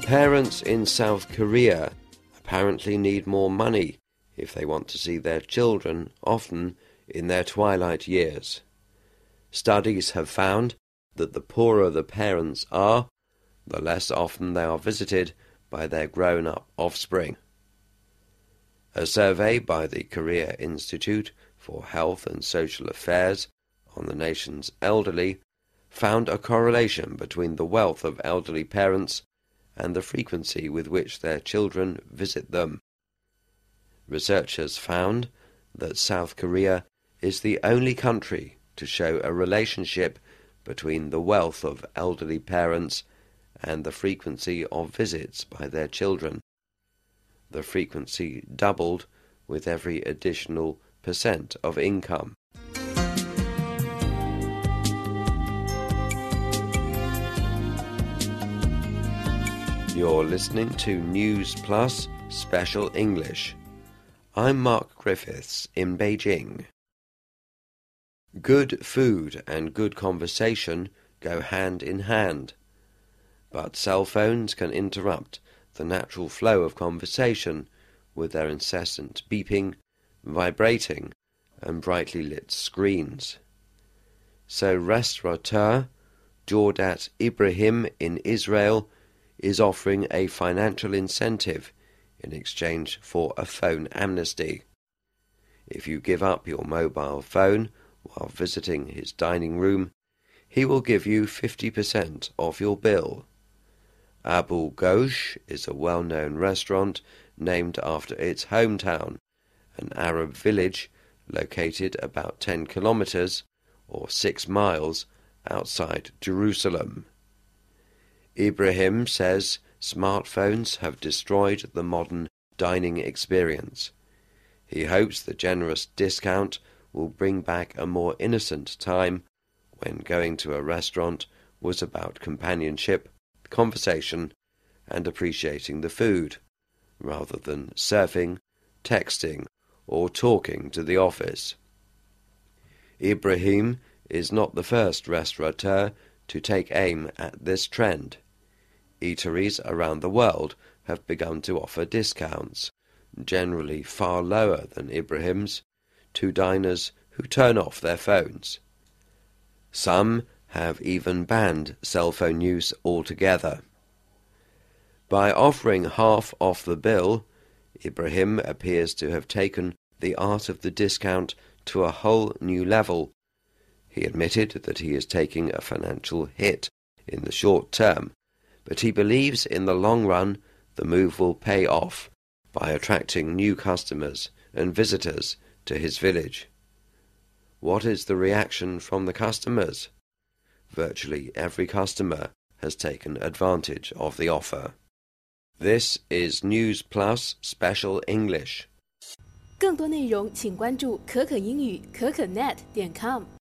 Parents in South Korea apparently need more money if they want to see their children often in their twilight years. Studies have found that the poorer the parents are, the less often they are visited by their grown-up offspring. A survey by the Korea Institute for Health and Social Affairs on the nation's elderly found a correlation between the wealth of elderly parents and the frequency with which their children visit them. Researchers found that South Korea is the only country to show a relationship between the wealth of elderly parents and the frequency of visits by their children. The frequency doubled with every additional % of income. You're listening to News Plus Special English. I'm Mark Griffiths in Beijing. Good food and good conversation go hand in hand, but cell phones can interrupt the natural flow of conversation with their incessant beeping, vibrating, and brightly lit screens. So restaurateur Jordat Ibrahim in Israel is offering a financial incentive in exchange for a phone amnesty. If you give up your mobile phone while visiting his dining room, he will give you 50% off your bill. Abu Ghosh is a well-known restaurant named after its hometown, an Arab village located about 10 kilometers or 6 miles outside Jerusalem. Ibrahim says smartphones have destroyed the modern dining experience. He hopes the generous discount will bring back a more innocent time when going to a restaurant was about companionship, conversation, and appreciating the food, rather than surfing, texting, or talking to the office. Ibrahim is not the first restaurateur to take aim at this trend. Eateries around the world have begun to offer discounts, generally far lower than Ibrahim's, to diners who turn off their phones. Some have even banned cell phone use altogether. By offering half off the bill, Ibrahim appears to have taken the art of the discount to a whole new level. He admitted that he is taking a financial hit in the short term, but he believes in the long run the move will pay off by attracting new customers and visitors to his village. What is the reaction from the customers? Virtually every customer has taken advantage of the offer. This is News Plus Special English. 更多内容请关注可可英语可可net.com。